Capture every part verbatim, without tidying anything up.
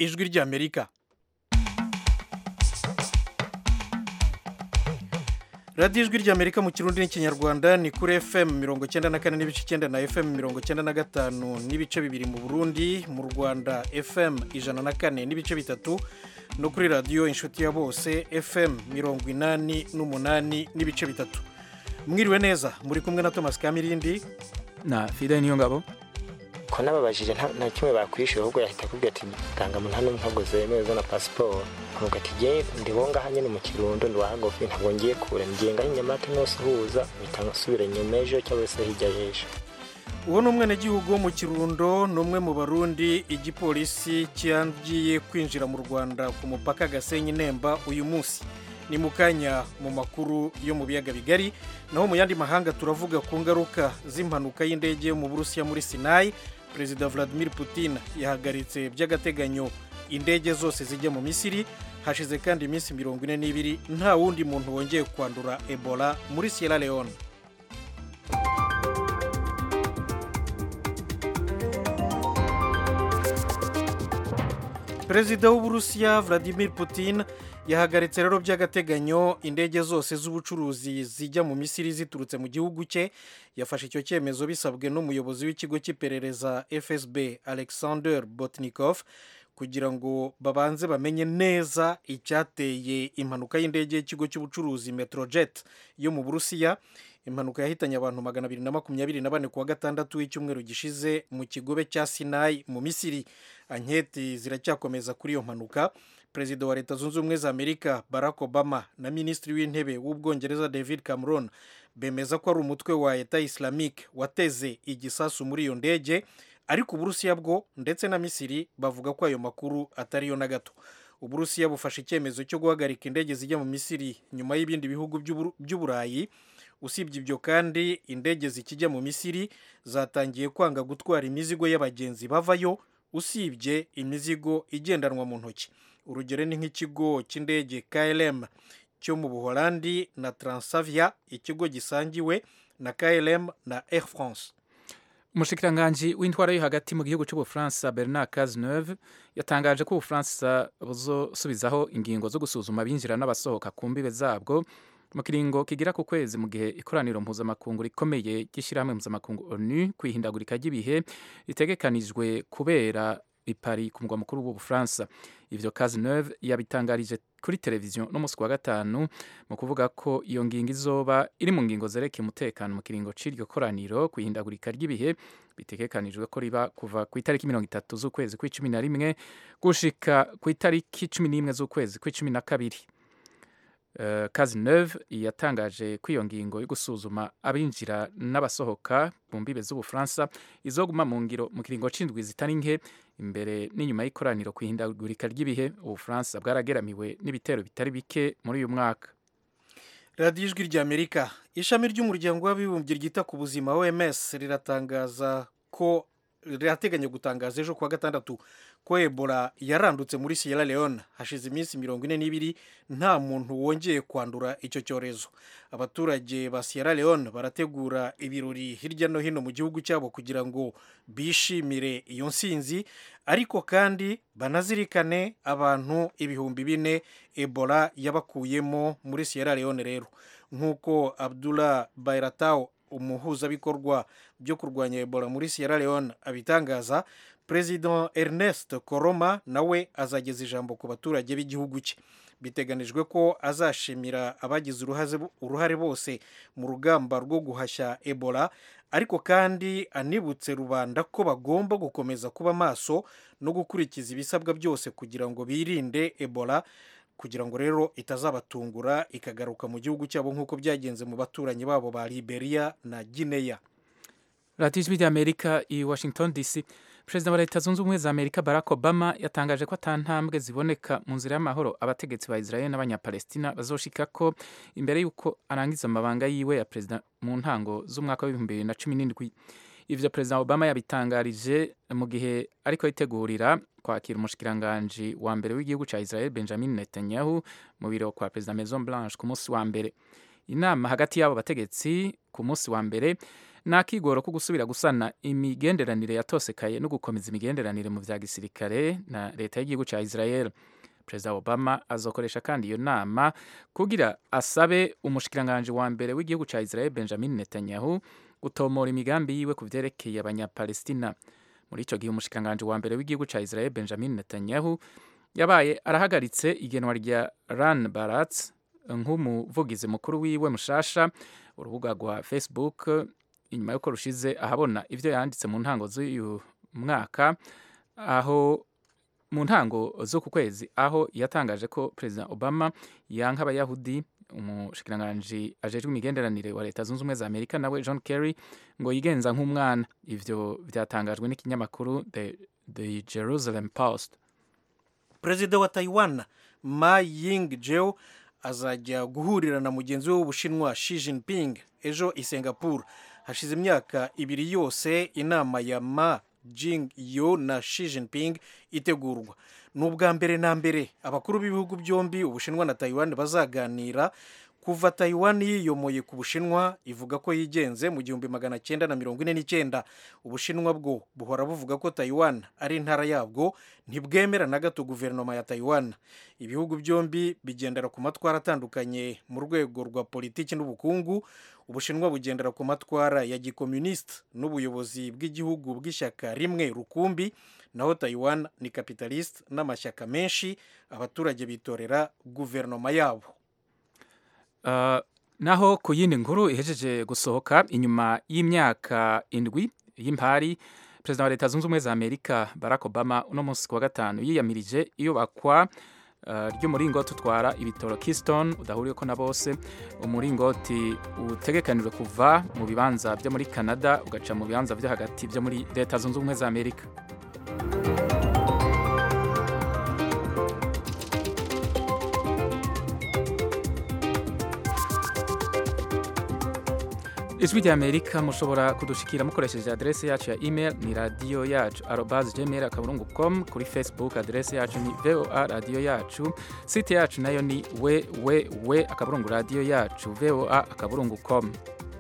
ijwi ry'Amerika. radiyo ijwi ry'Amerika mu kirundi n'ikinyarwanda ni kuri F M mirongo icyenda na kane n'ibice icyenda na F M mirongo icyenda na gatanu n'ibice bibiri mu Burundi, mu Rwanda F M ijana na kane n'ibice bitatu, no kuri radiyo inshuti ya bose F M mirongo inani n'umunani n'ibice bitatu. Mwiriwe neza, muri kumwe na Thomas Kamirindi na Fidel Niyongabo. Ko nababajije nta kimwe bakwishyura, ahubwo yahita akubwira ati tanga mu hano ntabwo zemewe zo na passport. Nuko ati je ndibonga hanye mu Kirundo ndwahagofi ntabwo ngiye kure ngenga Nyamata no suhuza bitanga subira nyemejo cyangwa se hirya yejo. Uwo numwe n'gihugu mu Kirundo, numwe mu Barundi igipolisi cyangiye kwinjira mu Rwanda ku mupaka Gasenyi Nemba uyu munsi. Ni mukanya mu makuru yo mu biyaga bigari, naho mu yandi mahanga turavuga ku ngaruka z'impanuka y'indege mu Burusiya muri Sinai. Perezida Vladimir Putin yahagaritse by'agateganyo indege zose zijya mu Misiri. Hashize kandi iminsi mirongo ine n'ibiri nta wundi muntu wongeye kwandura Ebola muri Sierra Leone. Perezida w'Uburusiya Vladimir Putin yahagaritse rero by'agateganyo indege zose z'ubucuruzi zijya mu Misiri ziturutse mu gihugu cye. Yafashe icyo cyemezo bisabwe n'umuyobozi w'ikigo cy'iperereza F S B Alexander Botnikov kugira ngo babanze bamenye neza icyateye impanuka y'indege y'ikigo cy'ubucuruzi Metrojet yo mu Burusiya. Impanuka yahitanye abantu magana abiri na makumyabiri na bane kuwa gatandatu w'icyumweru gishize mu kigobe cya Sinai mu Misiri. Anketi ziracyakomeza kuri iyo mpanuka. Perezida wa Leta Zunze Ubumwe za Amerika Barack Obama na Minisitiri w'Intebe w'Ubwongereza David Cameron bemeza ko ari umutwe wa Etat Islamique wateze igisasu muri iyo ndege, ariko Uburusiya bwo ndetse na Misiri bavuga ko ayo makuru atari yo na gato. Uburusiya bufashe icyemezo cyo guhagarika indege zijya mu Misiri nyuma y'ibindi bihugu by'Uburayi. Usibye ibyo kandi, indege zikijya mu Misiri zatangiye kwanga gutwara imizigo y'abagenzi bavayo, usibye imizigo igendanwa mu ntoki. Urugero ni nk'ikigo cy'indege K L M cyo mu Buholandi na Transavia, ikigo gisangiwe na K L M na Air France. Umushikiranganji w'intwara yo hagati mu gihugu cy'Ubufaransa Bernard Cazeneuve yatangaje ko Ubufaransa buzosubizaho ingingo zo gusuzuma abinjira n'abasohoka ku mbibe zabwo mu kiringo kigira ku kwezi, mu gihe ikoraniro mpuzamakungu rikomeye ry'ishyirahamwe mpuzamakungu ONU kwihindagurika ry'ibihe ritegekanijwe kubera i Paris ku mugwa mukuru w'Ubufaransa. Ivyo Cazeneuve yabitangarije kuri televiziyo no musi wa gatanu mu kuvuga ko iyo ngingo izoba iri mu ngingo zerekeye umutekano mu kiringo c'iryo koraniro kwihindagurika ry'ibihe bitegekanijwe ko riba kuva ku itariki mirongo itatu z'ukwezi kw'icumi na rimwe gushika ku itariki cumi n'imwe z'ukwezi kw'icumi na kabiri. Uh, Cazeneuve yatangaje ko iyo ngingo yo gusuzuma abinjira n'abasohoka mu mbibe z'Ubufaransa izoguma mu ngiro mu kiringo c'indwi zitari nke imbere n'inyuma y'ikoraniro kwihindagurika ry'ibihe. Ubufaransa bwarageramiwe n'ibitero bitari bike muri uyu mwaka. Radiyo ijwi ry'Amerika, ishami ry'umuryango w'abibumbye ryita ku buzima O M S riratangaza ko rirateganya gutangaza ejo kuwa gatandatu ko Ebola yarandutse muri Sierra Leone. Hashize iminsi mirongo ine n'ibiri nta muntu wongeye kwandura icyo cyorezo. Abaturage ba Sierra Leone barategura ibirori hirya no hino mu gihugu cyabo kugira ngo bishimire iyo nsinzi, ariko kandi banazirikane abantu ibihumbi bine Ebola yabakuyemo muri Sierra Leone. Rero nk'uko Abdullah Bayratao, umuhuzabikorwa byo kurwanya Ebola muri Sierra Leone, abitangaza, President Ernest Koroma nawe azageza ijambo ku baturage b'igihugu cye. Biteganijwe ko azashimira abagize uruhare bose mu rugamba rwo guhashya Ebola, ariko kandi anibutse rubanda ko bagomba gukomeza kuba maso no gukurikiza ibisabwa byose kugira ngo birinde Ebola, kugira ngo rero itazabatungura ikagaruka mu gihugu cyabo nk'uko byagenze mu baturanyi babo ba Liberia na Guinea. Radiyo ijwi ry'Amerika i Washington D C. Perezida wa Leta Zunze Ubumwe za Amerika Barack Obama yatangaje ko atantambwe ziboneka mu nzira y'amahoro abategetsi ba Israel n'abanyapalestina bazoshikako imbere y'uko arangiza amabanga yiwe ya perezida mu ntango z'umwaka w'ibihumbi bibiri na cumi n'indwi. Ivyo Perezida Obama yabitangarije mu gihe ariko yitegurira kwakira umushikiranganji wa mbere w'igihugu ca Israel Benjamin Netanyahu mu biro kwa Perezida Maison Blanche ku munsi wa mbere. Inama hagati y'abo bategetsi ku munsi wa mbere n'akigoro ko gusubira gusana imigenderanire yatosekaye no gukomeza imigenderanire mu vya gisirikare na leta y'igihugu ca Israel. Perezida Obama azokoresha kandi iyo nama kugira asabe umushikiranganje wa mbere w'igihugu ca Israel Benjamin Netanyahu gutomora imigambi yiwe ku vyerekeye abanyapalestina. Muri ico gihe umushikiranganje wa mbere w'igihugu ca Israel Benjamin Netanyahu yabaye arahagaritse igenwa rya Ran Baratz nk'umuvugizi mukuru wiwe mushasha. Urubuga rwa Facebook inyuma yuko rushize ahabona ivyo yanditse mu ntango z'uyu mwaka aho mu ntango zo ku kwezi aho yatangaje ko President Obama yanka abayahudi. Umushikiranganje ajejwe imigenderanire wa leta zunze ubumwe za Amerika nawe John Kerry ngo yigenza nk'umwana. Ivyo vyatangajwe n'ikinyamakuru The, The Jerusalem Post. Perezida wa Taiwan Ma Ying-jeou azajya guhurira na mugenzi we w'Ubushinwa Xi Jinping ejo i Singapore. Hashize imyaka ibiri yose inama ya Ma Ying-jeou na Xi Jinping itegurwa. N'ubwa mbere na mbere abakuru b'ibihugu byombi Ubushinwa na Taiwan bazaganira kuva Taiwan yiyomoye ku Bushinwa ivuga ko yigenze mu gihumbi magana cyenda na mirongo ine n'icyenda. Ubushinwa bwo buhora buvuga ko Taiwan ari intara yabwo, ntibwemera na gato guverinoma ya Taiwan. Ibihugu byombi bigendera ku matwara atandukanye mu rwego rwa politiki n'ubukungu. Ubushinwa bugendera ku matwara ya gikomuniste n'ubuyobozi bw'igihugu bw'ishyaka rimwe rukumbi, naho Taiwan ni capitaliste n'amashyaka menshi, abaturage bitorera guverinoma yabo. Uh, naho ku yindi nkuru ihejeje gusohoka inyuma y'imyaka indwi y'impari, Perezida wa Leta Zunze Ubumwe za Amerika Barack Obama uno munsi ku wa gatanu yiyamirije iyubakwa uh, ry'umuringoti utwara ibitoro Keystone udahuriyeko na bose. Umuringoti utegekanijwe kuva mu bibanza byo muri Canada ugaca mu bibanza byo hagati byo muri Leta Zunze Ubumwe za Amerika. Ijwi rya Amerika mushobora kudushikira mukoresheje adresse yacu ya email ni radio yacu arobase gmail akaburungu com. Kuri Facebook adresse yacu ni voa radio yacu. Site yacu nayo ni www akaburungu radio yacu voa akaburungu com.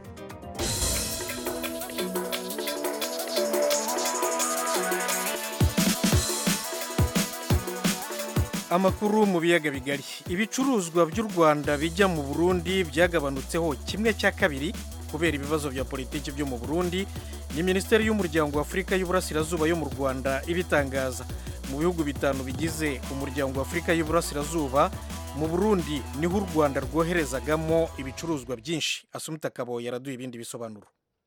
Amakuru mu biyaga bigari. Ibicuruzwa by'u Rwanda bijya mu Burundi byagabanutseho kimwe cya kabiri kubera ibibazo bya politiki byo mu Burundi. Ni Minisiteri y'Umuryango wa Afurika y'Uburasirazuba yo mu Rwanda ibitangaza. Mu bihugu bitanu bigize Umuryango wa Afurika y'Uburasirazuba, mu Burundi niho u Rwanda rwoherezagamo ibicuruzwa byinshi. Asumta Kabo yaraduye ibindi bisobanuro.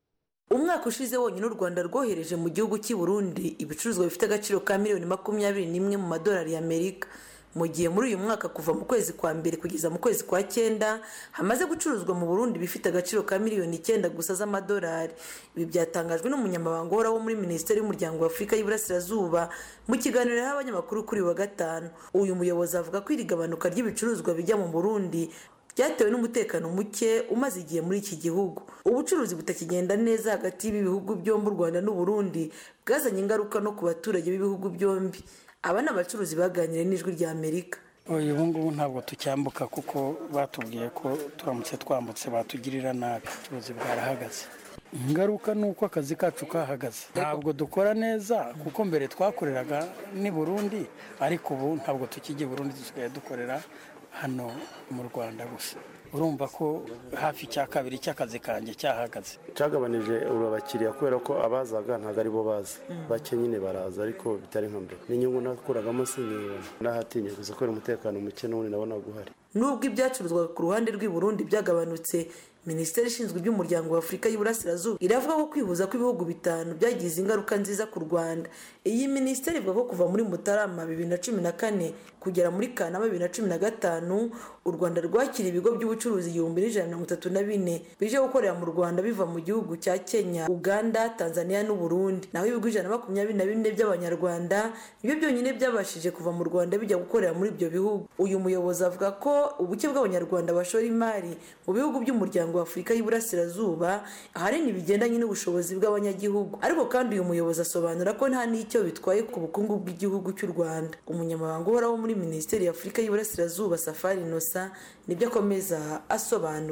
Umwaka ushize wonyine u Rwanda rwohereje mu gihugu cy'i Burundi ibicuruzwa bifite agaciro ka miliyoni makumyabiri n'imwe mu madolari y'Amerika. Mu gihe muri uyu mwaka kuva mu kwezi kwa mbere kugeza mu kwezi kwa cyenda hamaze gucuruzwa mu Burundi bifite agaciro ka miliyoni icyenda gusa z'amadolari. Ibi byatangajwe n'umunyamabanga uhoraho muri Minisiteri y'Umuryango wa Afurika y'Uburasirazuba mu kiganiro y'abanyamakuru kuri wa gatanu. Uyu muyobozi avuga ko iri gabanuka ry'ibicuruzwa bijya mu Burundi byatewe n'umutekano muke umaze igihe muri iki gihugu. Ubucuruzi butakigenda neza hagati y'ibihugu byombi u Rwanda n'u Burundi bwazanye ingaruka no ku baturage b'ibihugu byombi. Aba ni abacuruzi baganiriye n'Ijwi rya Amerika. ubu ngubu ntabwo tucyambuka kuko batubwiye ko turamutse twambutse batugirira nabi, ubucuruzi bwarahagaze. Ingaruka ni uko akazi kacu kahagaze, ntabwo dukora neza kuko mbere twakoreraga ni Burundi, ariko ubu ntabwo tukijye Burundi, dusigaye dukorera hano mu Rwanda gusa. Urumva ko hafi cya kabiri cy'akazi kanjye cyahagaze. Cyagabanije urabakiriya kubera ko abazaga ntago ari bo baza, bake nyine baraza ariko bitari nka mbere. N'inyungu nakuragamo sinibona, nahatinye gusa ko umutekano muke n'ubundi nabona guhari. Nubwo ibyacuruzwa ku ruhande rw'i Burundi byagabanutse, Minisiteri ishinzwe iby'Umuryango wa Afurika y'Uburasirazuba iravuga ko kwihuza kw'ibihugu bitanu byagize ingaruka nziza ku Rwanda. Iyi minisiteri ivuga ko kuva muri Mutarama bibiri na cumi na kane kugera muri Kanama bibiri na cumi na gatanu u Rwanda rwakira ibigo by'ubucuruzi igihumbi n'ijana na mirongo itatu na bine bije gukorera mu Rwanda biva mu gihugu cya Kenya, Uganda, Tanzania n'u Burundi. Naho ibigo ijana na makumyabiri na bine by'Abanyarwanda nibyo byonyine byabashije kuva mu Rwanda bijya gukorera muri ibyo bihugu. Uyu muyobozi avuga ko ubuke bw'Abanyarwanda bashora imari mu bihugu by'Umuryango wa Afurika y'Uburasirazuba ahanini bigendanye n'ubushobozi bw'abanyagihugu, ariko kandi uyu muyobozi asobanura ko nta n'icyo bitwaye ku bukungu bw'igihugu cy'u Rwanda. Umunyamabanga uhoraho muri Minisiteri ya Afurika y'Uburasirazuba Safari Nosa nibyo akomeza asobanura.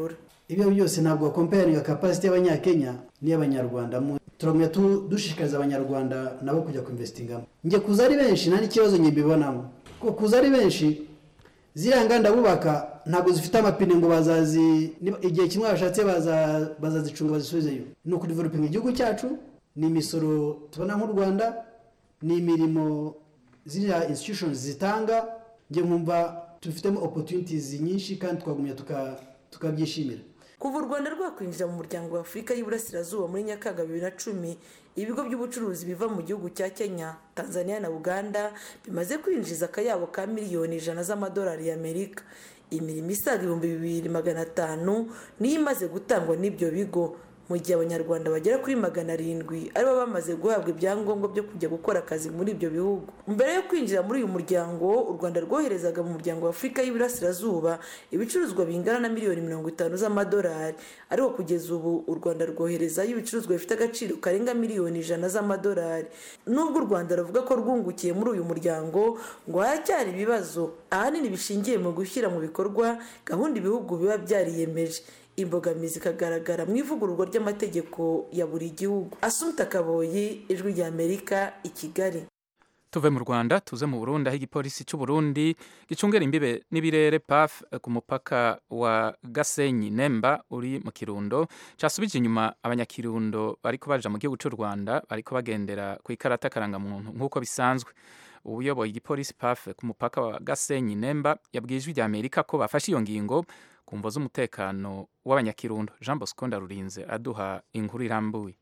ibyo byose ntabwo comparing capacity y'abanyakenya n'iy'abanyarwanda. Turamya dushishikariza abanyarwanda nabo kujya kuinvestingamo. Nge kuza ari benshi nta n'ikibazo nge mbibonamo, ko kuza ari benshi ziriya nganda bubaka ntabwo zifite amapine ngo bazazi igihe kimwe bashatse baza bazazicunga bazisubizeyo. Ni ukudevelopinga igihugu cyacu, ni imisoro tubona nk'u Rwanda, ni imirimo ziriya institutions zitanga. Nge nkumva tufitemo opportunities nyinshi kandi twagumya tukabyishimira. Kuva u Rwanda rwakwinjira mu muryango wa Afurika y'Iburasirazuba muri Nyakanga bibiri na cumi, ibigo by'ubucuruzi biva mu gihugu cya Kenya, Tanzania na Uganda bimaze kwinjiza akayabo ka miliyoni ijana z'amadolari y'Amerika. Imirimo isaga ibihumbi bibiri magana atanu niyo imaze gutangwa n'ibyo bigo, mu gihe abanyarwanda bagera kuri magana arindwi aribo bamaze guhabwa ibyangombwa byo kujya gukora akazi muri ibyo bihugu. Mbere yo kwinjira muri uyu muryango, u Rwanda rwoherezaga mu muryango wa Afurika y'Iburasirazuba ibicuruzwa bingana na miliyoni mirongo itanu z'amadolari, ariko kugeza ubu u Rwanda rwoherezayo ibicuruzwa bifite agaciro karenga miliyoni ijana z'amadolari. Nubwo u Rwanda ruvuga ko rwungukiye muri uyu muryango, ngo haracyari ibibazo ahanini bishingiye mu gushyira mu bikorwa gahunda ibihugu biba byariyemeje. Imbogamizi kagaragara mu ivugururwa ry'amategeko ya buri gihugu. Assumpta Kaboyi, Ijwi rya Amerika, i Kigali. Tuve mu Rwanda tuze mu Burundi, aho igipolisi cy'u Burundi gicungera imbibe n'ibirere P A F ku mupaka wa Gasenyi Nemba uri mu Kirundo casubije inyuma abanyakirundo bariko baja mu gihugu cy'u Rwanda bariko bagendera ku ikarata karanga muntu nk'uko bisanzwe. Ubuyoboye igipolisi P A F ku mupaka wa Gasenyi Nemba yabwiye Ijwi rya Amerika ko bafashe iyo ngingo kumvo z'umutekano w'abanyakirundo. Jean Bosco Ndarurinze aduha inkuru irambuye.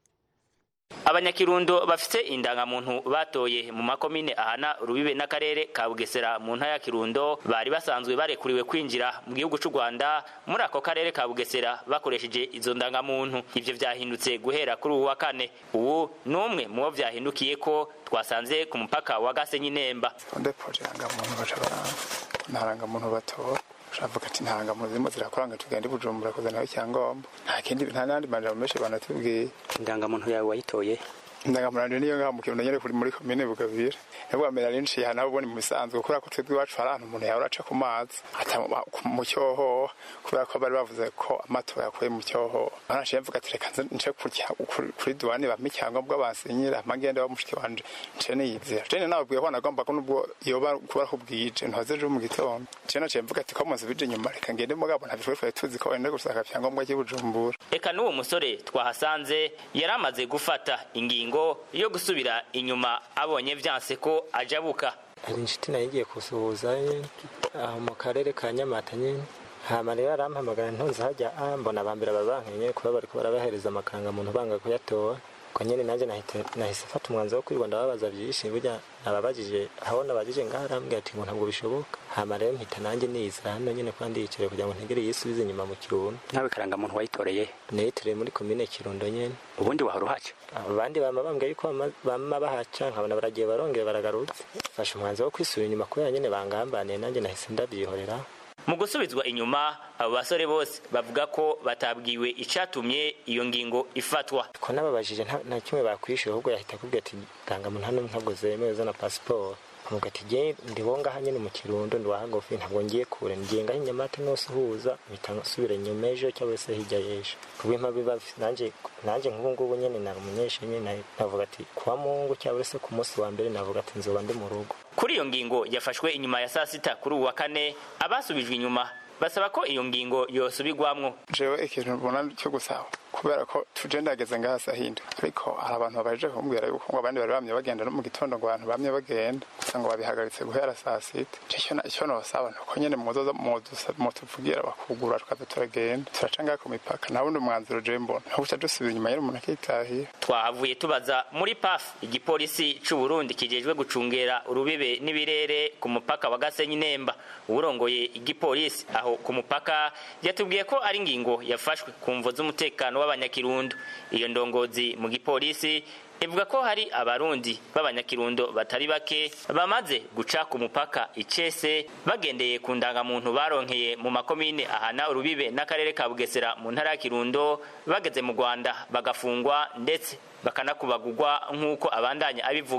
Abanyakirundo bafite indangamuntu batoye mu makomine ahana Rubibe n'akarere ka Bugesera mu ntara ya Kirundo bari basanzwe barekuriwe kwinjira mu gihugu cy'u Rwanda muri ako karere ka Bugesera bakoresheje izo ndangamuntu. Ivyo vyahindutse guhera kuri uwa kane. Ubu numwe mu bo vyahindukiye ko twasanze ku mupaka wa Gasenyi Nemba. Onde proje ndangamuntu bacabara ntarangamuntu batora shavuga ati ntanga mu zimo zirakoranga tugende Bujumbura kuzana icyangombwa nta kindi nta nandi manje bameshe banatubwiye. Indangamuntu yawe wayitoye? Indangamuntu niyo ngaha mu Kirundo nyere kuri muri komine Bugabira. Nabwo amera rinshi hana ubone mu bisanzwe kuri ko twebwe wacu arantu umuntu yawe aca ku mazi ata mu cyoho kubera ko bari bavuze ko amatora yakoye mu cyoho. Arashe mvuga ati reka nce kuri duwane bamwe icyangombwa basinyira amagenda bamushiki wanje nce niyizera. Jene nabwiye ko nagomba ko nubwo yoba kuba kubwije ntazeje mu gitondo. Jene nace mvuga ati ko muzi bije nyuma reka ngende mugabo ntabishwe twe tuzi ko wenda gusaka cyangombwa cy'Ibujumbura. Eka n'uwo musore twahasanze yaramaze gufata ingingo yo gusubira inyuma abonye vyanse ko ajabuka. Ari inshuti nayigiye kusuhuza aho mu karere ka Nyamata nyene hama rero arampamagara ntonze hajya mbona bambira babankenye kuba bariko barabahereza amakanga muntu banga kuyatora ko nyene naje nahite nahise fata umwanzo wo kwirwanda babaza byinshi burya nababajije aho nabajije ngaharambwe ati ngo ntabwo bishoboka. Hama rero mpita nanjye nizira hano nyene kandi yicare kugira ngo ntegere yisubize inyuma mu Kirundo. Nawe karanga muntu wayitoreye? Neyitoreye muri komine Kirundo nyene. Ubundi wahora uhaca? Abandi bama bambwiye yuko bama bahaca nkabona baragiye barongera baragarutse. Fasha umwanzo wo kwisubira inyuma kubera nyene bangambaniye nanjye nahise ndabyihorera. Mu gusubizwa inyuma abo basore bose bavuga ko batabwiwe icatumye iyo ngingo ifatwa. Ko nababajije nta kimwe bakwishyura ahubwo yahita kubwira ati tanga muntu hano ntabwo zemewe zana passport. Amuga ati je ndibonga hanye mu Kirundo ndwahagofi ntabwo ngiye kure ngiyenga Nyamata no suhuza bitanga subira nyuma ejo cyangwa se hirya yejo. Kubima biba nanje nanje nk'ubu ngubu nyene na umunyeshe nyene navuga ati kwa Mungu cyangwa se ku munsi wa mbere navuga ati nzoba ndi mu rugo. Kuri iyo ngingo yafashwe inyuma ya saa sita kuri uwa kane abasubijwe inyuma basaba ko iyo ngingo yosubigwamwo. Jewe ikintu mbona cyo gusaba kubera ko tujendageze ngasa hinda ariko hari abantu babaje kumbwira yuko ngo abandi bari bamye bagenda no mu gitondo ngo abantu bamye bagenda usanga babihagaritse guhera saa sita. Cyo icyo no basaba nuko nyene muzoza mutuvugira bakugura tukaza turagenda turacanga ku mipaka nabundi umwanzuro je mbona nkuca dusubira inyuma yari umuntu akitahiye. Twahavuye tubaza muri P A F igipolisi cy'u Burundi kijejwe gucungera urubibe n'ibirere ku mupaka wa Gasenyi Nemba. Urongoye igipolisi aho ku mupaka yatubwiye ko ari ngingo yafashwe kumvo z'umutekano w'abanyakirundo. Iyo ndongozi mu gipolisi ivuga ko hari abarundi b'abanyakirundo batari bake bamaze guca ku mupaka Icese bagendeye ku ndangamuntu baronkeye mu makomine ahana Urubibe n'akarere ka Bugesera mu ntara ya Kirundo bageze mu Rwanda bagafungwa ndetse bakanakubagurwa nk'uko abandanya abivuga.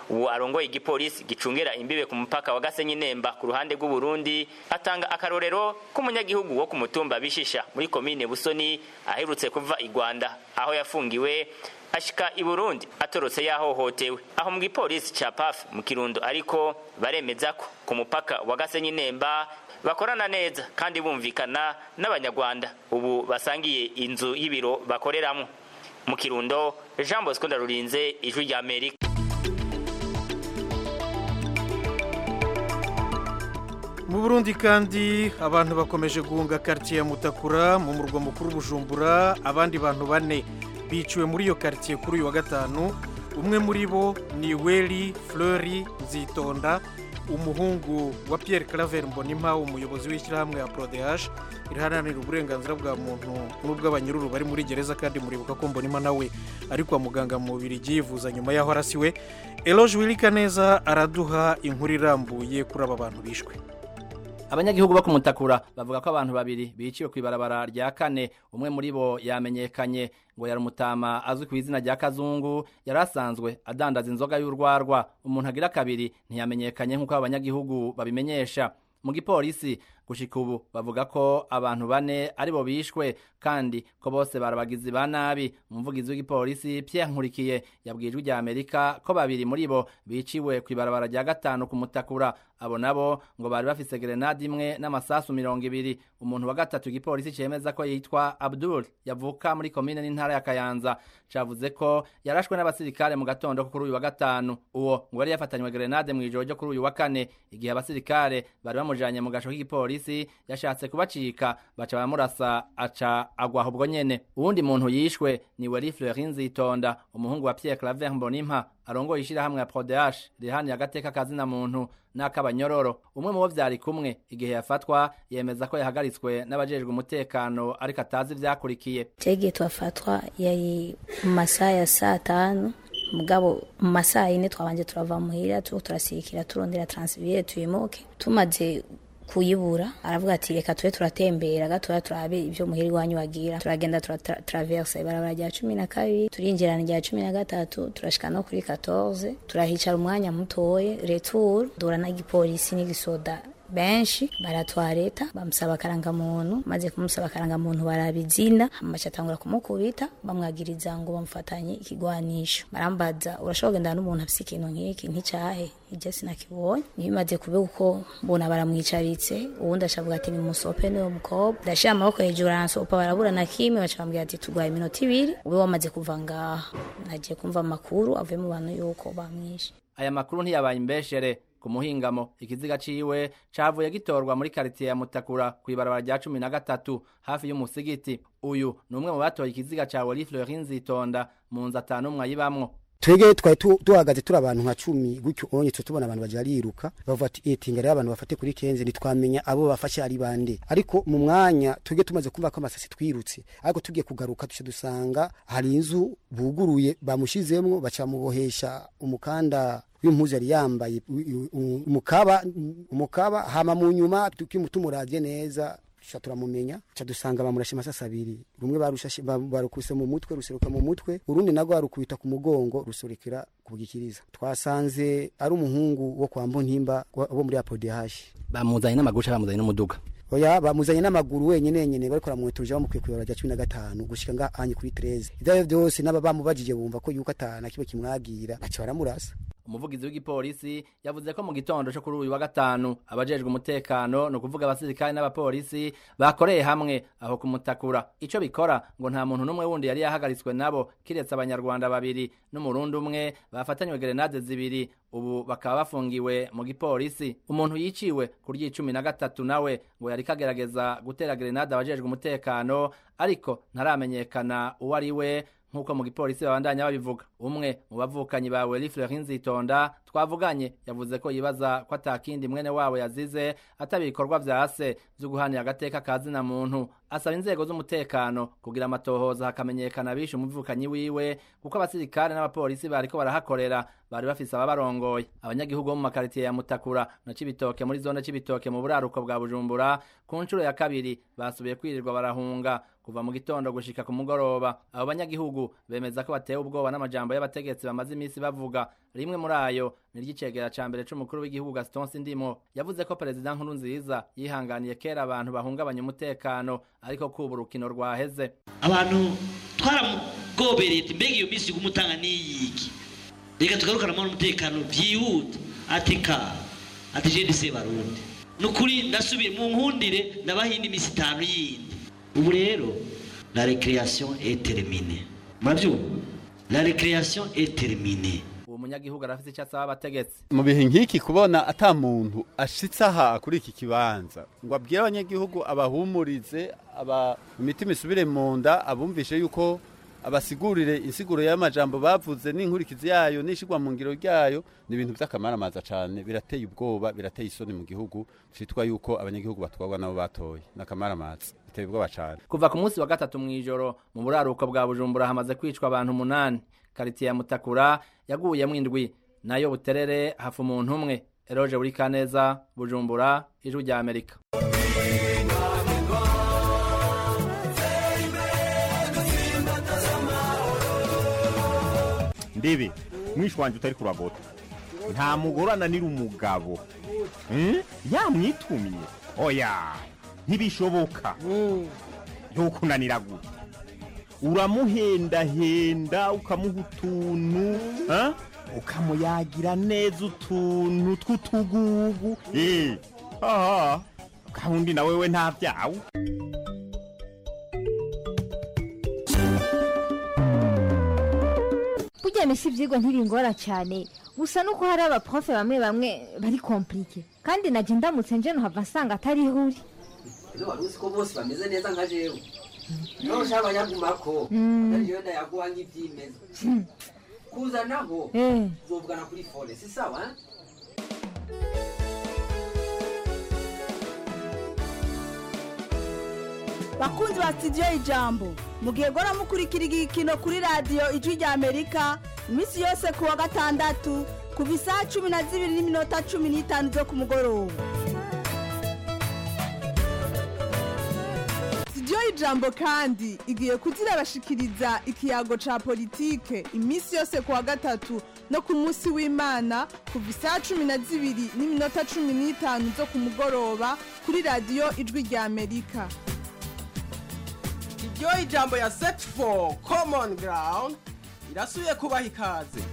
ubu arongoye igipolisi gicungera imbibe ku mupaka wa Gasenyi Nemba ku ruhande rw'u Burundi atanga akarorero k'umunyagihugu wo ku mutumba Bishisha muri komine Busoni aherutse kuva i Rwanda aho yafungiwe ashika i Burundi atorotse yahohotewe aho mu gipolisi ca P A F mu Kirundo ariko baremeza ko ku mupaka wa Gasenyi Nemba bakorana neza kandi bumvikana n'abanyarwanda ubu basangiye inzu y'ibiro bakoreramo. Mu Kirundo, Jean Bosco Ndarurinze, Ijwi rya Amerika. Mu Burundi kandi abantu bakomeje guhunga quartier ya Mutakura mu murwa mukuru Bujumbura, abandi bantu bane biciwe muri iyo quartier kuri uyu wa gatanu. Umwe muri bo ni Weli Fleury Nzitonda, umuhungu wa Pierre Claver Mbonimpa, umuyobozi w'ishyirahamwe ya P R O D H iriharanira uburenganzira bwa muntu n'ubw'abanyururu bari muri gereza, kandi muribuka ko Mbonimpa nawe ari kwa muganga mu Bubiligi yivuza nyuma yaho arasiwe. Eloge Wilikaneza araduha inkuru irambuye kuri aba bantu bishwe. Abanyagihugu bo kumutakura bavuga ko abantu babiri biciwe kwibarabara rya kane, umwe muri bo yamenyekanye ngo yari umutama azwi ku izina rya Kazungu, yarasanzwe adandaza inzoga y'urwarwa. Umuntu agira kabiri ntiyamenyekanye nk'uko abanyagihugu babimenyesha. Mu gipolisi gushika ubu bavuga ko abantu bane ari bo bishwe kandi ko bose barabagizi ba nabi. Umuvugizi w'igipolisi Pierre Nkurikiye yabwijwe rya Amerika ko babiri muri bo biciwe kwibarabara rya gatanu ku Mutakura. Abo nabo ngo bari bafise grenade imwe n'amasasu mirongo ibiri. Umuntu wa gatatu igipolisi cemeza ko yitwa Abdul yavuka muri komine n'intara ya Kayanza cavuze ko yarashwe n'abasirikare mu gatondo kuri uyu wa gatanu. Uwo ngo yari yafatanywe grenade mu ijoro ryo kuri uyu wa kane igihe abasirikare bari bamujanye mu gasho k'igipolisi yashatse kubacika baca bamurasa aca agwa ubwo nyene. Uwundi muntu yishwe ni Weli Fleury Nzitonda, umuhungu wa Pierre Claver Mbonimpa arongoye ishyirahamwe ya P R O D H rihani agateka kazina muntu n'akabanyororo. Umwe mu bo vyari kumwe igihe yafatwa yemeza ko yahagaritswe n'abajejwe umutekano ariko atazi vyakurikiye. Tege twafatwa yari mu masaha ya saa tanu, mugabo mu masaha yine twabanje turava muhira tu turasikira turondera transfert tuyemoke. Tumaze kuyibura aravuga ati reka tube turatembera gatoya turabe ivyo muhiri wanyu wagira. Turagenda turatraverse ibarabara rya cumi na kabiri turinjirana rya cumi na gatatu turashika no kuri quatorze turahicara umwanya mutoye retour dora na gipolisi n'igisoda benshi baratwareta bamusaba karanga muntu, maze kumusaba karanga muntu barabizina amacha atangura kumukubita bamwagiriza ngo bamfatanye ikigwanisho. Barambaza urashobora genda n'umuntu afise ikintu nk'iki nticahe ije sinakibonye. Nibimaze kube uko mbona baramwicaritse, uwundi ashavuga ati ni musope no mukobwa ndashira amaboko hejuru aransopa barabura na kimwe bacambwira ati tugwaye iminota ibiri ube wamaze kuva ngaha. Nagiye kumva amakuru avuye mu bantu yuko bamwishe. Aya makuru ntiyabaye imbeshere. Ku muhingamo ikiziga ciwe cavuye gitorwa muri quartier ya Mutakura kwibarabara rya cumi na gatatu hafi y'umusigiti. Uyu ni umwe mu batoye ikiziga ca Weli Fleury Nzitonda mu nzu atanu umwe ayibamwo. Twege twari tuhagaze turi abantu nka cumi gutyo onye tubona abantu baje ariruka bavuga ati etinga rero abantu bafate kuri kenze nitwamenya abo bafashe ari bande. Ariko mu mwanya twege tumaze kumva ko amasasi twirutse, ariko tugiye kugaruka tushe dusanga hari inzu buguruye bamushizemwo baca mubohesha umukanda w'impuzu yari yambaye umukaba umukaba hama mu nyuma tukimutumuravye neza turamumenya cha dusanga bamurashe masasa abiri. Rumwe barushashe barukuse mu mutwe ruseruka mu mutwe, urundi nago arukubita ku mugongo rusorekera kubugikiriza. Twasanze ari umuhungu wo kwa Mbonimpa wo muri P R O D H. Bamuzanye n'amaguru bamuzanye n'umuduga. Oya bamuzanye n'amaguru wenyene nyene bariko ramwetuje bamukwiye kuyora rya cumi na gatanu gushika nga anye kuri treize. Ivyo byose naba bamubajije bumva ko yuko atana kibe kimwagira baca baramurasa. Umuvugizi w'igipolisi yavuze ko mu gitondo cyo kuri uyu wa gatanu abajejwe umutekano no kuvuga abasirikare n'abapolisi bakoreye hamwe aho kumutakura. Ico bikora ngo nta muntu numwe wundi yari yahagaritswe nabo kiretse abanyarwanda babiri n'umurundi umwe bafatanywe grenade zibiri, ubu bakaba bafungiwe mu gipolisi. Umuntu yiciwe kuri cumi na gatatu nawe ngo yari kagerageza gutera grenade abajejwe umutekano ariko ntaramenyekana uwo ari we nkuko mu gipolisi babandanya babivuga. Umwe mu bavukanyi ba Weli Fleury Nzitonda twavuganye yavuze ko yibaza ko atakindi mwene wabo yazize atabikorwa vyase byo guhanira agateka kazina muntu, asaba inzego z'umutekano kugira amatohoza hakamenyekana bishe umuvukanyi wiwe kuko abasirikare n'abapolisi bariko barahakorera bari bafise ababarongoye. Abanyagihugu bo mu makaritiye ya Mutakura na Cibitoke muri zone Cibitoke mu buraruko bwa Bujumbura ku nshuro ya kabiri basubiye kwirirwa barahunga kuva mu gitondo gushika ku mugoroba. Abo banyagihugu bemeza ko batewe ubwoba n'amajambo y'abategetsi bamaze imisi bavuga. Rimwe muri ayo ni ry'icegera ca mbere c'umukuru w'igihugu Gaston Sindimo yavuze ko Perezida Nkurunziza yihanganiye kera abantu bahungabanya umutekano ariko kuba urukino rwaheze. Abantu twaramugobereye mbega iyo misi gumutanga niyiki reka tugarukana mu umutekano byihuta atika ati je ndise barundi nukuri ndasubiye mu nkundire ndabahindi imisi itanu yindi. Ubu rero la récréation est terminée. Mavyo la récréation est terminée. Uwo munyagihugu arafise icyo asaba abategetsi. Mu bihe nk'iki kubona ata muntu ashitse aha kuri iki kibanza ngo abwire abanyagihugu abahumurize aba imitima isubire mu nda abumvishe yuko abasigurire insiguro y'amajambo bavuze n'inkurikizi yayo nishigwa mu ngiro ryayo ni ibintu by'akamaramaza cyane birateye ubwoba birateye isoni mu gihugu citwa yuko abanyagihugu batwagwa nabo batoye n'akamaramaza biteye ubwoba cyane. Kuva ku munsi wa gatatu mwijoro mu buraruko bwa Bujumbura hamaze kwicwa abantu umunani. Karitiye ya Mutakura yaguyemo indwi nayo Buterere hafu umuntu umwe. Eroje buri Kaneza Bujumbura Ijwi rya Amerika. Ndebe mwishwanje utari kuragota nta mugore ananira umugabo eh yamwitumye oya ntibishoboka yokunanira gute uramuhenda henda ukamuha utuntu ha ukamuyagira neza utuntu tw'utugugu eh aha kandi na wewe nta byawe. Burya misi ivyigwa ntiringora cyane gusa nuko hari abaprofe bamwe bamwe bari compliqué kandi naje ndamutse nje no hava nsanga atari huri. Ino waruzi ko bose bameze neza nka jewe. Yo shaba yagumako nariyo ndayaguha nk'ivyimeza. Kuza naho zovugana kuri fone si sawa. Bakunzi ba studio Ijambo mugiye gora mukurikira igikino kuri radio Ijwi rya Amerika imisi yose kuwa gatandatu kuva isaha cumi na zibiri n'iminota cumi n'itanu zo ku mugoroba. Studio Ijambo kandi igiye kuzira bashikiriza ikiyago ca politike imisi yose kuwa gatatu no ku munsi w'Imana kuva isaha cumi na zibiri n'iminota cumi n'itanu zo ku mugoroba kuri radio Ijwi rya Amerika. Yo Ijambo ya Set for Common Ground irasuye kubaha ikaze.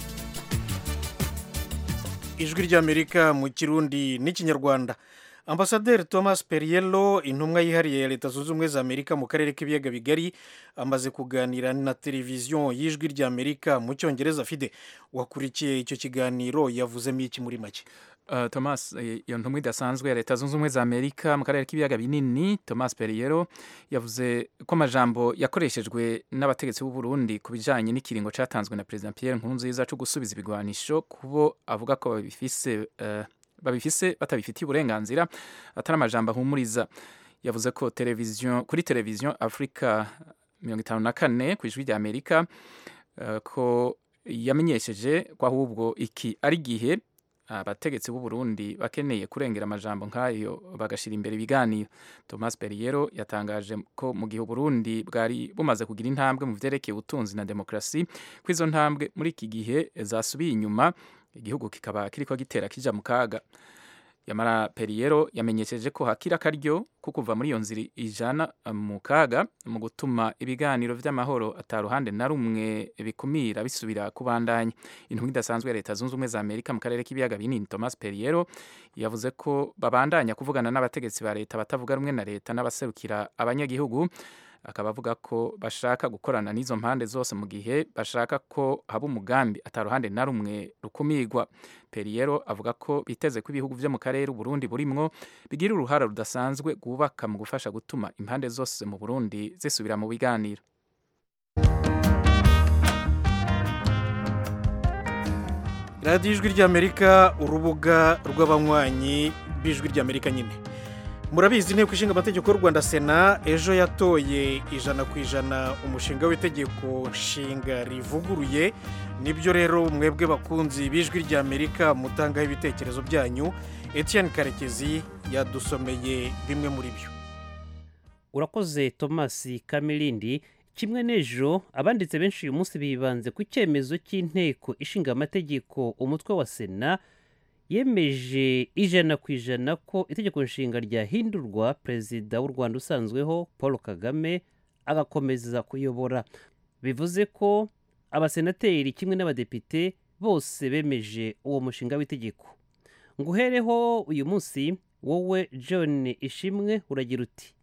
Ijwi ry'Amerika mu Kirundi n'Ikinyarwanda. Ambasaderi Thomas Perriello intumwa yihariye ya Leta Zunze Ubumwe za Amerika mu karere k'ibiyaga bigari amaze kuganira na televiziyo y'Ijwi ry'Amerika mu Cyongereza. Fide wakurikiye icyo kiganiro yavuzemo iki muri make? Uh, Thomas iyo ntumwa idasanzwe ya Leta Zunze Ubumwe za Amerika mu karere k'ibiyaga binini Thomas Perriello yavuze ko amajambo yakoreshejwe n'abategetsi b'u Burundi ku bijanye n'ikiringo catanzwe na President Pierre Nkurunziza cyo gusubiza ibigwanisho kubo avuga ko babifise uh, babifise batabifitiye uburenganzira atari amajambo ahumuriza. Yavuze ko televiziyo kuri televiziyo Africa mirongo itanu na kane ku Ijwi rya Amerika uh, ko yamenyesheje ko ahubwo iki ari gihe abategetsi b'u Burundi bakeneye kurengera amajambo nkayo bagashira imbere ibiganiro. Thomas Perriello yatangaje ko mu gihe Burundi bwari bumaze kugira intambwe mu vyerekeye ubutunzi na demokrasi kwizo ntambwe muri iki gihe zasubiye inyuma igihugu kikaba kiriko gitera kija mu kaga. Yamara Perriello yamenyesheje ko hakira karyo kukuva muri iyo nzira ijana mu kaga mu gutuma ibiganiro vy'amahoro ataruhande na rumwe bikumira bisubira kubandanya. Intumwa idasanzwe ya Leta Zunze Ubumwe za Amerika mu karere k'ibiyaga binini Thomas Perriello yavuze ko babandanya kuvugana n'abategetsi ba leta batavuga rumwe na leta n'abaserukira abanyagihugu. Akaba avuga ko bashaka gukorana n'izo mpande zose mu gihe bashaka ko haba umugambi ataruhande na rumwe rukumigwa. Perriello avuga ko biteze ko ibihugu vyo mu karere Burundi burimwo bigira uruhara rudasanzwe gubaka mu gufasha gutuma impande zose mu Burundi zisubira mu biganiro. Radio Ijwi ry'Amerika urubuga rw'abanywanyi b'Ijwi ry'Amerika nyine. murabizi inteko ishinga amategeko y'u rwanda sena ejo yatoye ijana ku ijana umushinga w'itegeko nshinga rivuguruye. nibyo rero mwebwe bakunzi b'ijwi ry'amerika mutangaho ibitekerezo byanyu. Etienne Karekezi yadusomeye bimwe muri byo. urakoze Thomas Kamirindi. kimwe n'ejo abanditse benshi uyu munsi bibanze ku cyemezo cy'inteko ishinga amategeko umutwe wa sena yemeje ijana ku ijana ko itegeko nshinga ryahindurwa perezida w'u rwanda usanzweho paul kagame agakomeza kuyobora. bivuze ko abasenateri kimwe n'abadepite bose bemeje uwo mushinga w'itegeko. nguhereho uyu munsi wowe John Ishimwe uragira uti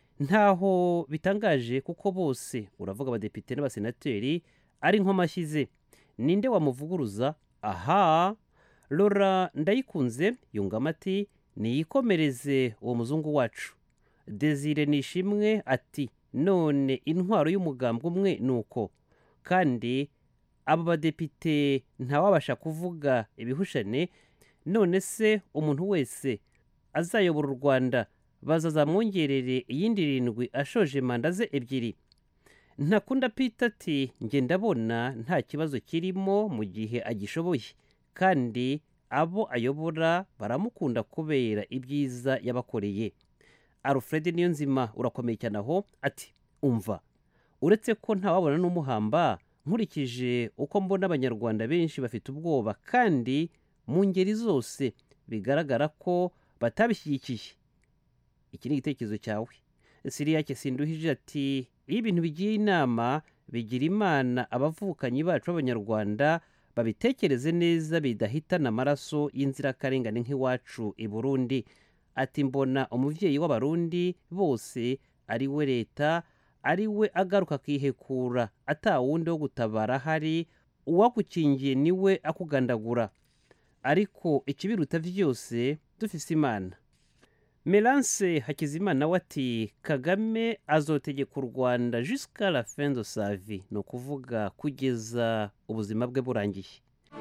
ntaho bitangaje kuko bose uravuga abadepite n'abasenateri ari nkomashyize. ninde wamuvuguruza? aha Laura Ndayikunze yungamo ati niyikomereze uwo muzungu wacu. Desire Nishimwe ati none intwaro y'umugambwe umwe nuko kandi abo badepite ntawabasha kuvuga ibihushane. none se umuntu wese azayobora u Rwanda bazazamwongerere iyindi irindwi ashoje manda ze ebyiri. Ntakunda Peter ati njye ndabona nta kibazo kirimo mu gihe agishoboye kandi abo ayobora baramukunda kubera ibyiza yabakoreye. Alfred Niyonzima urakomeye cyane aho ati umva uretse ko ntawabona n'umuhamba nkurikije uko mbona abanyarwanda benshi bafite ubwoba kandi mu ngeri zose bigaragara ko batabishyigikiye. iki ni igitekerezo cyawe. Siriyake Sinduhije ati iyo ibintu bigiye inama bigira imana abavukanyi bacu b'abanyarwanda babitekereze neza bidahitana amaraso y'inzirakarengane nk'iwacu i Burundi. ati mbona umubyeyi w'abarundi bose ari we leta ari we agaruka akihekura atawundi wo gutabara hari uwagukingiye niwe akugandagura ariko ikibiruta byose dufise imana. Melance Hakizimana wati Kagame azotegeka u Rwanda jusqu'à la fin de sa vie, no kuvuga kugeza ubuzima bwe burangiye.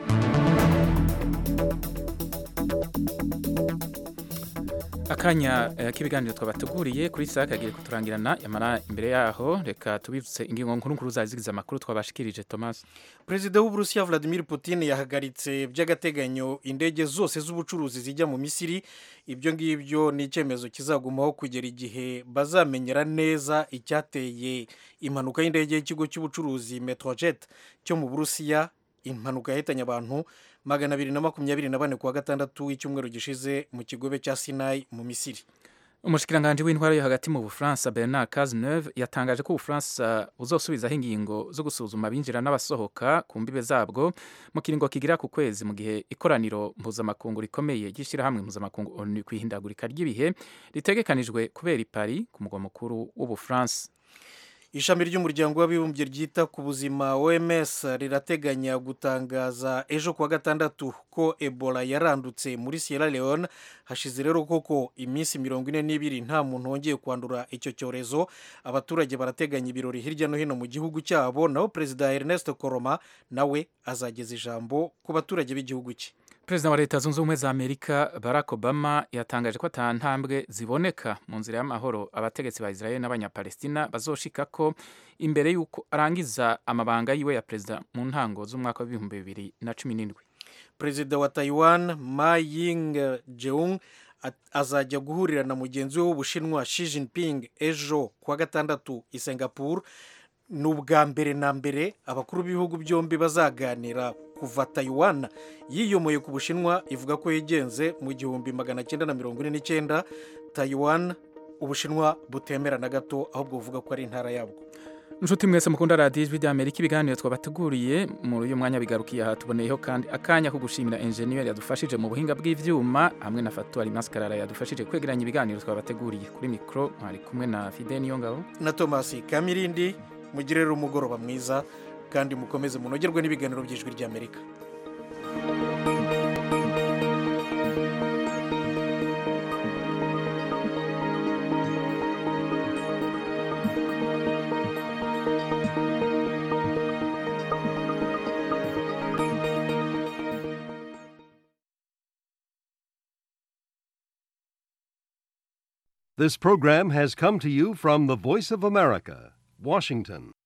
akanya uh, k'ibiganiro twabateguriye kuri saa kagiye kuturangirana yamara imbere yaho reka tubibutse ingingo nkuru nkuru zazigize amakuru twabashikirije. Thomas. Perezida w'Uburusiya Vladimir Putin yahagaritse by'agateganyo indege zose z'ubucuruzi zijya mu Misiri. ibyo ngibyo ni icyemezo kizagumaho kugera igihe bazamenyera neza icyateye impanuka y'indege y'ikigo cy'ubucuruzi Metrojet cyo mu Burusiya. impanuka yahitanye abantu magana abiri na makumyabiri na bane kuwa gatandatu w'icyumweru gishize mu kigobe cya Sinai mu Misiri. Umushikiranganji w'intwaro yo hagati mu Bufaransa Bernard Cazeneuve yatangaje ko Ubufaransa buzosubizaho ingingo zo gusuzuma abinjira n'abasohoka ku mbibe zabwo mu kiringo kigira ku kwezi mu gihe ikoraniro mpuzamakungu rikomeye ry'ishyirahamwe mpuzamakungu ONU kwihindagurika ry'ibihe ritegekanijwe kubera i Paris ku mugwa mukuru w'Ubufaransa. Ishami ry'umuryango w'abibumbye ryita ku buzima O M S rirateganya gutangaza ejo kuwa gatandatu ko Ebola yarandutse muri Sierra Leone. hashize rero koko iminsi mirongo ine n'ibiri nta muntu wongeye kwandura icyo cyorezo. abaturage barateganya ibirori hirya no hino mu gihugu cyabo, naho Perezida Ernest Koroma nawe azageza ijambo ku baturage b'igihugu cye. Perezida wa Leta Zunze Ubumwe za Amerika Barack Obama yatangaje ko ata ntambwe ziboneka mu nzira y'amahoro abategetsi ba Israel n'abanyapalestina bazoshika ko imbere y'uko arangiza amabanga yiwe ya perezida mu ntango z'umwaka w'ibihumbi bibiri na cumi n'indwi. Perezida wa Taiwan Ma Ying-jeung azajya guhurira na mugenzi we w'Ubushinwa Xi Jinping ejo kuwa gatandatu i Singapore. ni ubwa mbere na mbere abakuru b'ibihugu byombi bazaganira kuva Taiwan yiyomoye ku Bushinwa ivuga ko yigenze mu gihumbi magana cyenda na mirongo ine n'icyenda. Taiwan Ubushinwa butemera na gato ahubwo buvuga ko ari intara yabwo. Nshuti mwese mukunda radiyo ijwi ry'Amerika, ibiganiro twabateguriye muri uyu mwanya bigarukiye aha. Tuboneyeho kandi akanya ko gushimira enjeniyeri yadufashije mu buhinga bw'ivyuma hamwe na Fatuari Maskarara yadufashije kwegeranya ibiganiro twabateguriye. Kuri mikro mwari kumwe na Fidel Niyongabo na Thomas Kamirindi. Mugire rero umugoroba mwiza kandi mukomeze munogerwe n'ibiganiro by'ijwi ry'Amerika. This program has come to you from the Voice of America, Washington.